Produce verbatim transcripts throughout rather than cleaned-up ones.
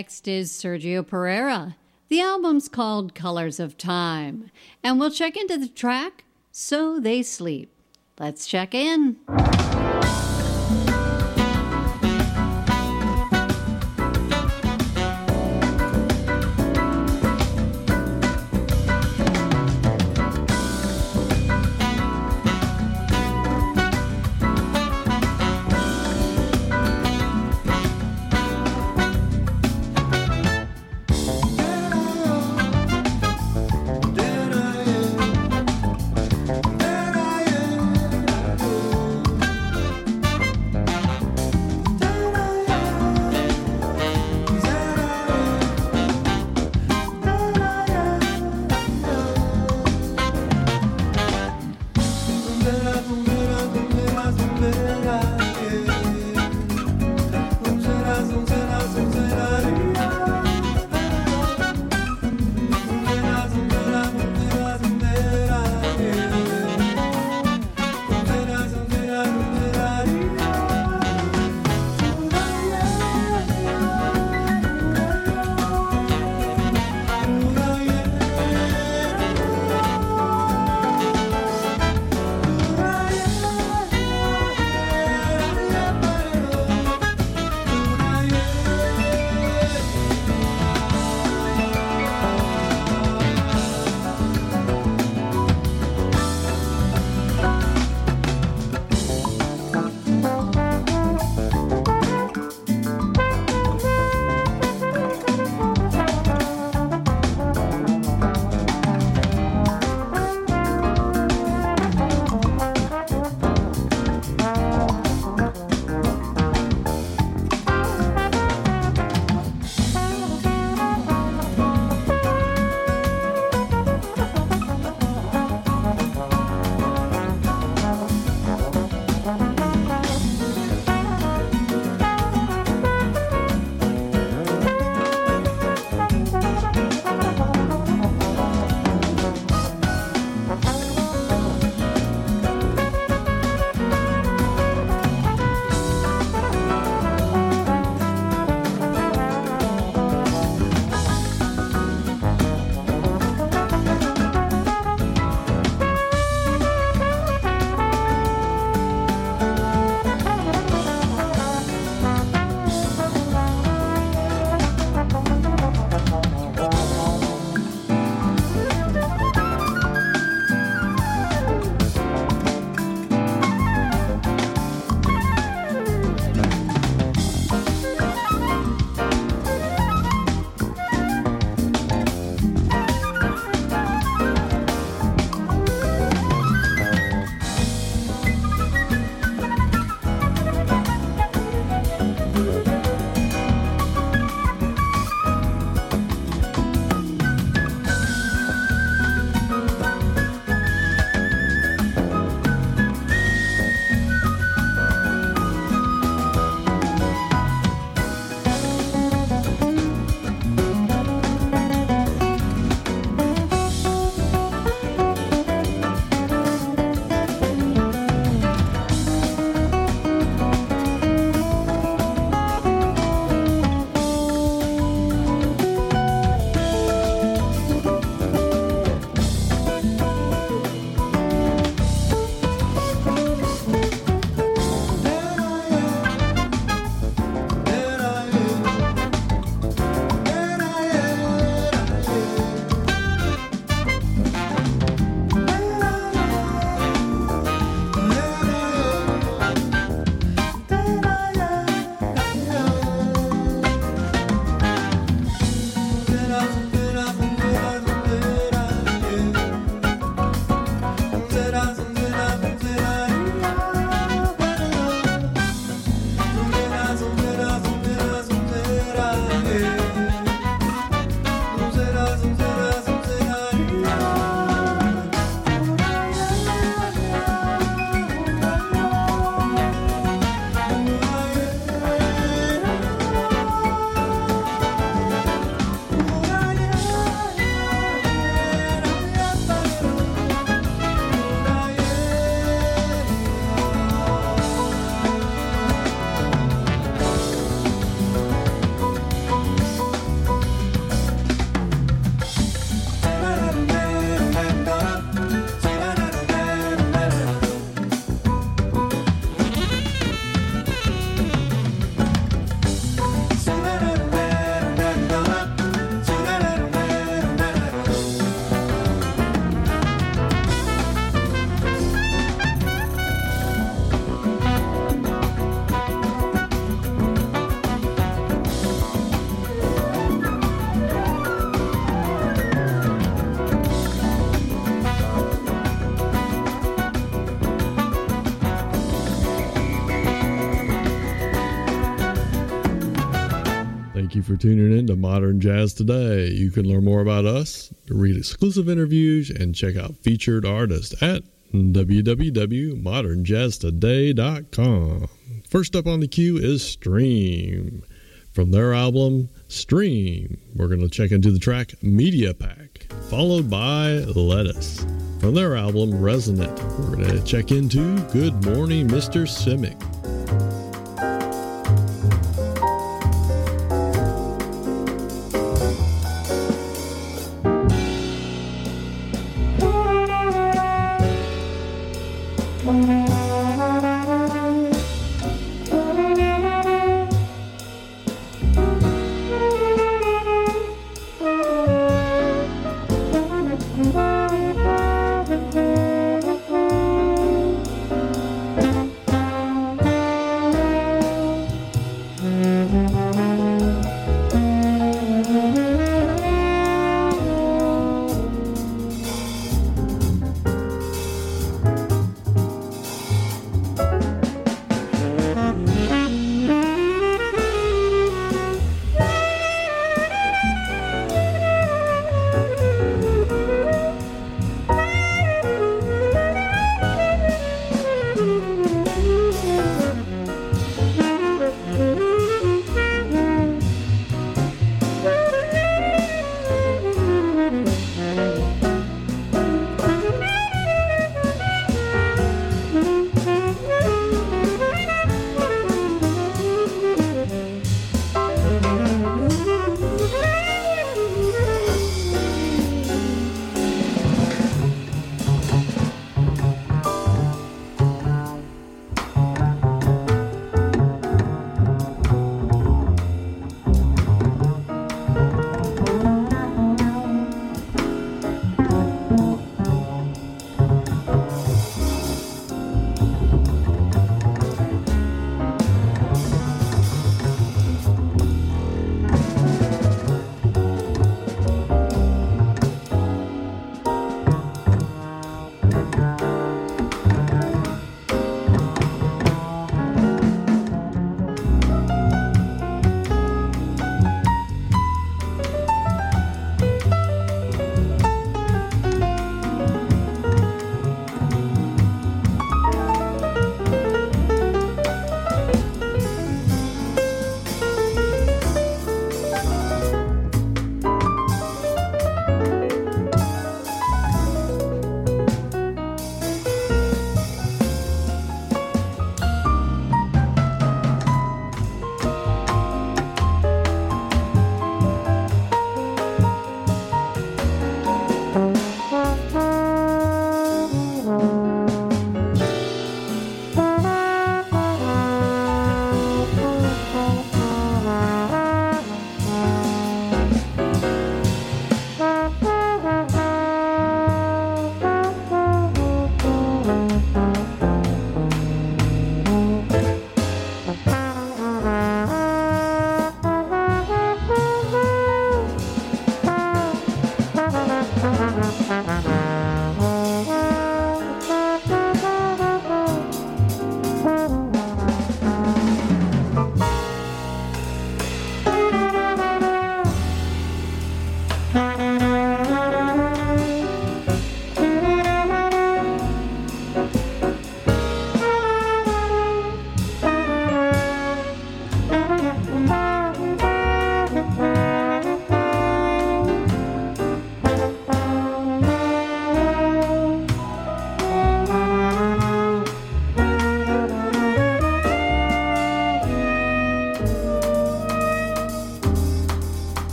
next is Sergio Pereira. The album's called Colors of Time, and we'll check into the track, So They Sleep. Let's check in. Did I you for tuning in to Modern Jazz Today. You can learn more about us, read exclusive interviews, and check out featured artists at w w w dot modern jazz today dot com. First up on the queue is Stream. From their album, Stream, we're going to check into the track Media Pack, followed by Lettuce. From their album, Resonant, we're going to check into Good Morning, Mister Simic. Thank you.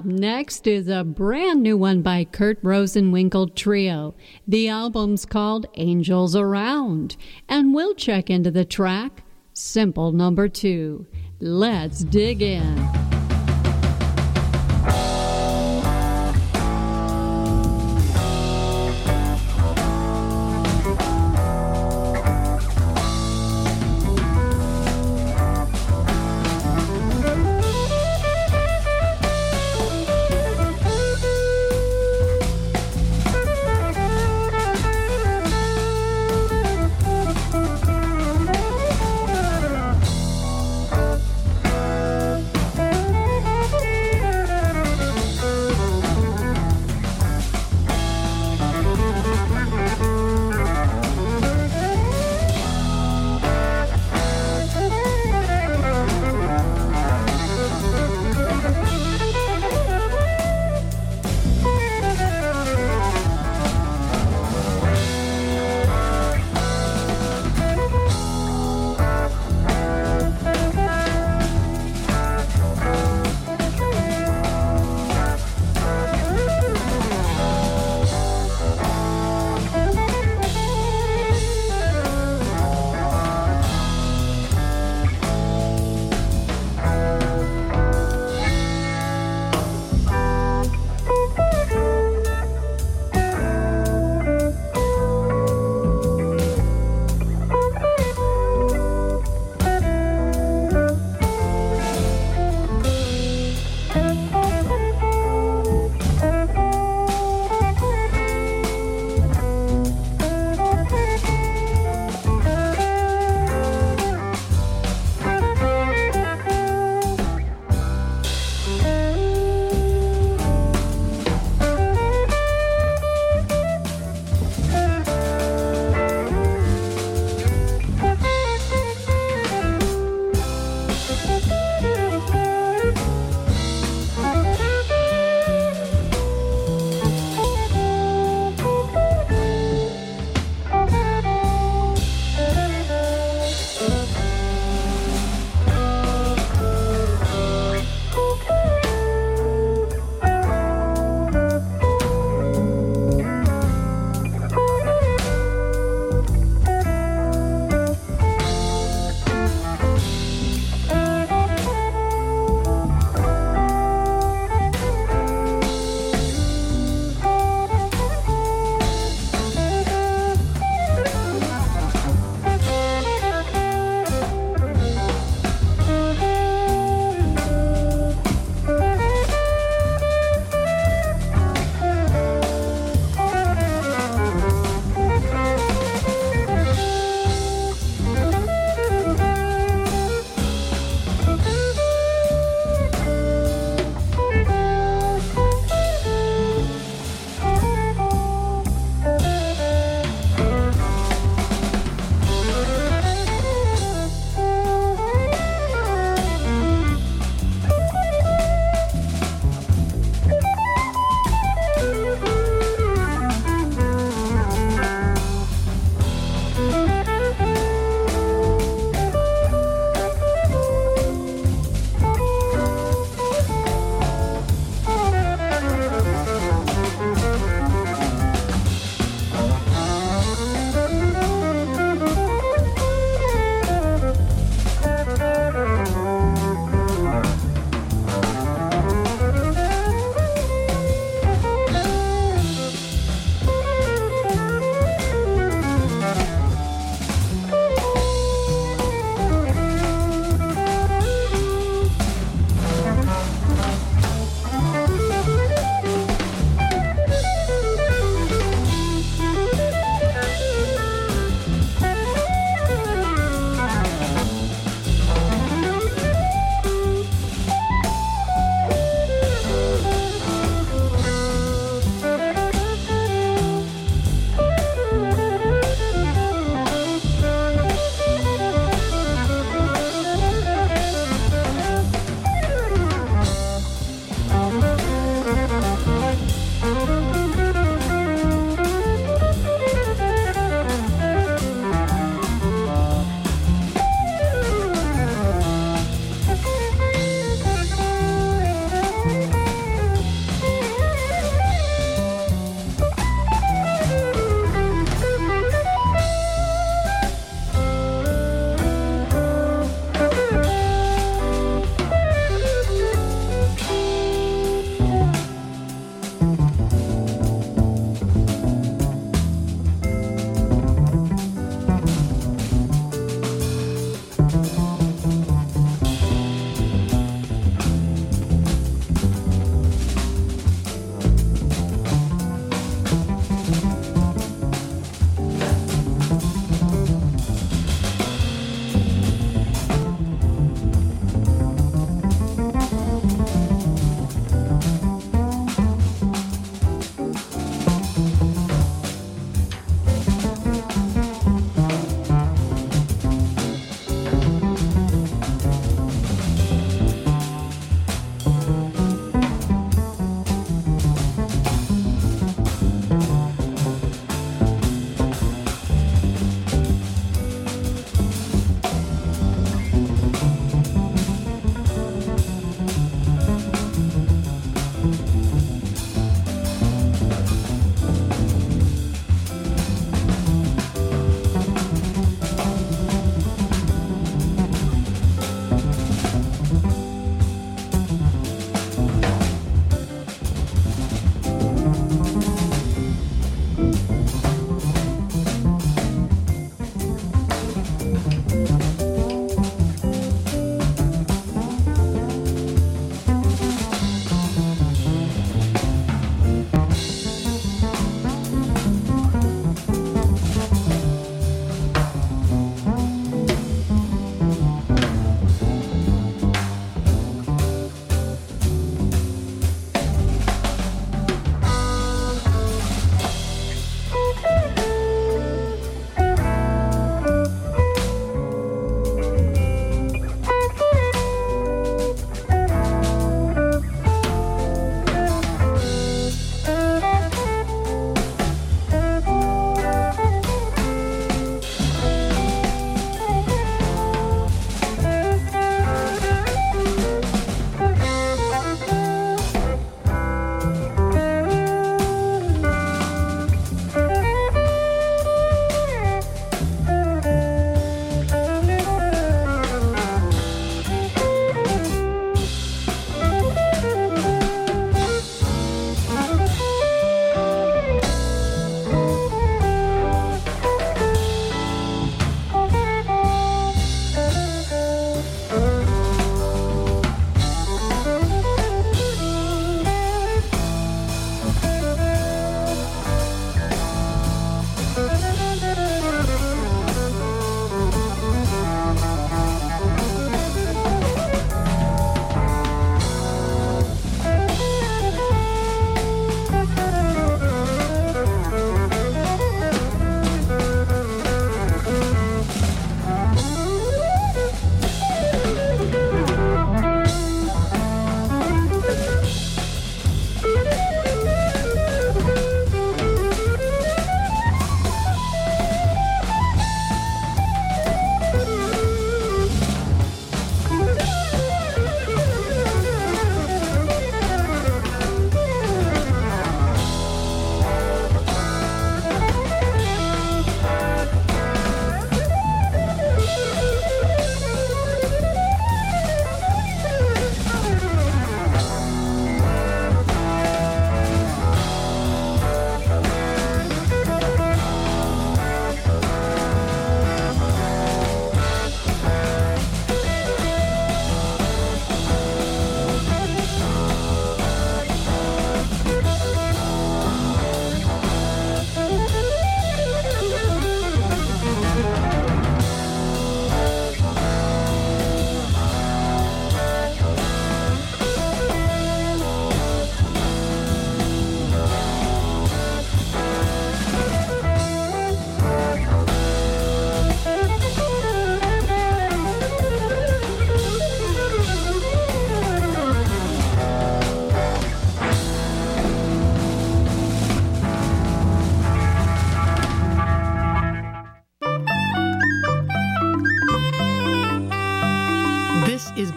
Up next is a brand new one by Kurt Rosenwinkel Trio. The album's called Angels Around, and we'll check into the track Simple Number Two. Let's dig in. Thank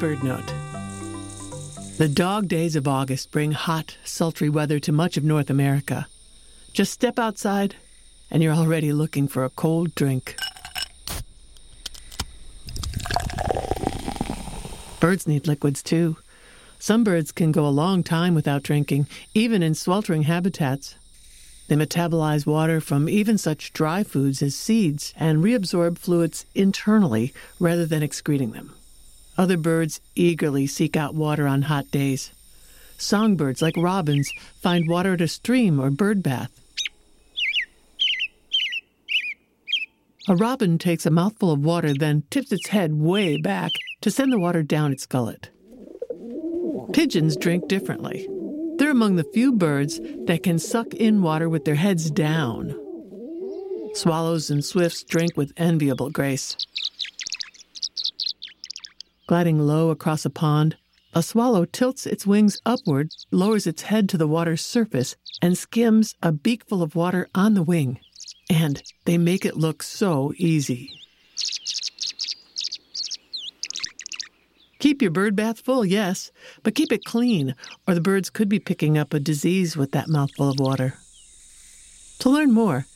bird note. The dog days of August bring hot, sultry weather to much of North America. Just step outside, and you're already looking for a cold drink. Birds need liquids, too. Some birds can go a long time without drinking, even in sweltering habitats. They metabolize water from even such dry foods as seeds and reabsorb fluids internally rather than excreting them. Other birds eagerly seek out water on hot days. Songbirds, like robins, find water at a stream or bird bath. A robin takes a mouthful of water, then tips its head way back to send the water down its gullet. Pigeons drink differently. They're among the few birds that can suck in water with their heads down. Swallows and swifts drink with enviable grace. Gliding low across a pond, a swallow tilts its wings upward, lowers its head to the water's surface, and skims a beakful of water on the wing. And they make it look so easy. Keep your bird bath full, yes, but keep it clean, or the birds could be picking up a disease with that mouthful of water. To learn more,